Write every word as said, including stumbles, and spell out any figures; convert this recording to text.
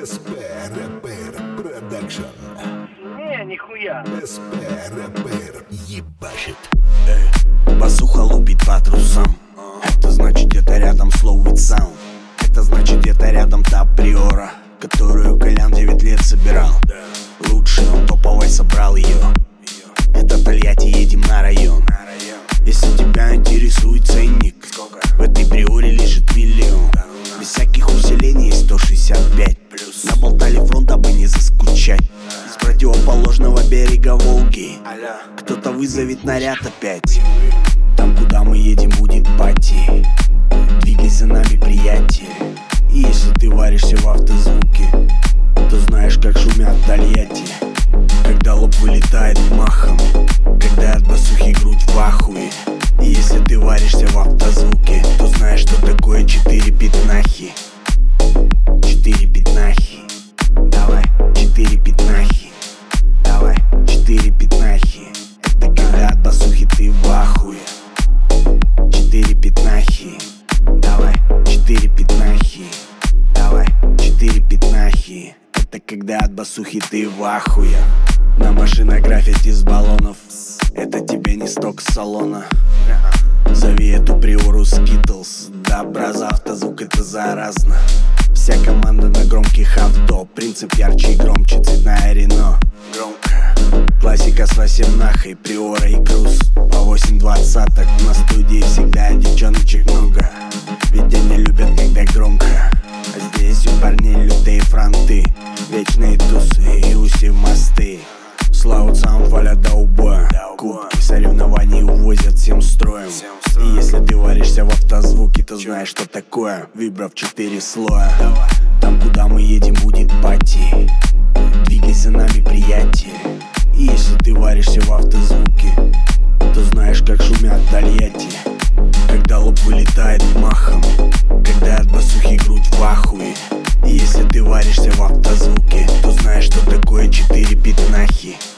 эс пэ Рэпер Продакшн. Не, нихуя. эс пэ Рэпер ебашит. Эй, басуха лупит по трусам. Это значит где-то рядом slow with sound. Это значит где-то рядом та приора, которую Колян девять лет собирал. Лучше он топовой собрал ее. Это Тольятти, едем на район. Если тебя интересует ценник, в этой приоре лежит миллион. Без всяких усилений сто шестьдесят пять. Наболтали фронт, дабы не заскучать. С противоположного берега Волги кто-то вызовет наряд опять. Там, куда мы едем, будет пати. Двигай за нами, приятель. И если ты варишься в автозвуке, то знаешь, как шумят Тольятти. Когда лоб вылетает махом, когда от басухи грудь в ахуе. И если ты варишься в автозвуке, то знаешь, что такое четыре пятнахи. Четыре пятнахи. Давай, четыре пятнахи. Давай, четыре пятнахи. Это когда от басухи ты в ахуе. Четыре пятнахи. Давай, четыре пятнахи. Давай, четыре пятнахи. Это когда от басухи ты в ахуе. На машинах граффити с баллонов. Это тебе не сток с салона. Зови эту приору Skittles. Добра за автозвук, это заразно. Вся команда на громких авто. Принцип ярче и громче, цветная Рено. Громко. Классика с восемнахой, приора и круз. По восемь двадцаток на студии всегда девчоночек много. Ведь они любят, когда громко. А здесь у парней лютые фронты. Вечные тусы и уси в мосты. Слаут саунд валят до убоя. Кубки соревнований увозят всем строем. И если ты варишься в автозвуке, то знаешь, что такое вибро в четыре слоя. Там, куда мы едем, будет пати. Двигай за нами, приятель. И если ты варишься в автозвуке, то знаешь, как шумят Тольятти. Когда лоб вылетает махом, когда от басухи грудь в ахуе. И если ты варишься в автозвуке, то знаешь, что такое четыре пятнахи.